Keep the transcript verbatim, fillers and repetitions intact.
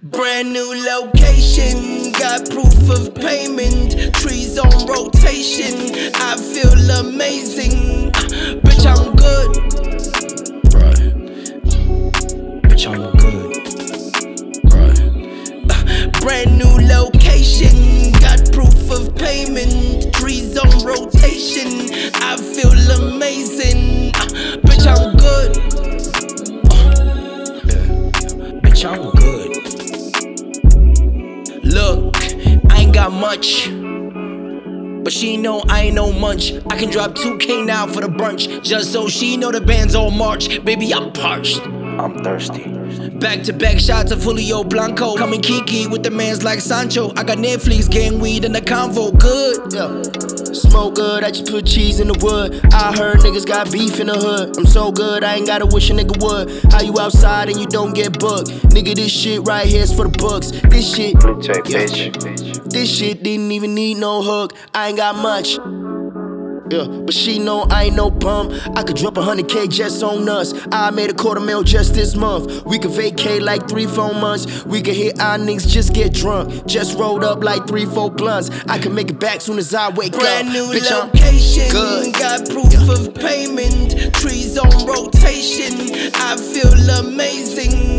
Brand new location, got proof of payment. Trees on rotation, I feel amazing. Bitch, I'm good. Right. Bitch, I'm good. Right. Uh, brand new location, got proof of payment. Trees on rotation, I feel amazing. Uh, bitch, I'm good. Uh, yeah. Bitch, I'm good. Look, I ain't got much, but she know I ain't no munch. I can drop two K now for the brunch, just so she know the band's on march. Baby, I'm parched, I'm thirsty. back to back shots of Julio Blanco. Coming Kiki with the mans like Sancho. I got Netflix, gang weed in the convo. Good, yeah. Smoke good, I just put cheese in the wood. I heard niggas got beef in the hood. I'm so good, I ain't gotta wish a nigga would. How you outside and you don't get booked? Nigga, this shit right here's for the books. This shit, Blue tape, yeah. bitch. This shit didn't even need no hook. I ain't got much, yeah, but she know I ain't no bum. I could drop a hundred K just on us. I made a quarter mil just this month. We could vacate like three, four months. We could hit our niggas, just get drunk. Just rolled up like three, four blunts. I can make it back soon as I wake Brand up. new Bitch, location, I'm good. got proof Yeah. of payment. Trees on rotation, I feel amazing.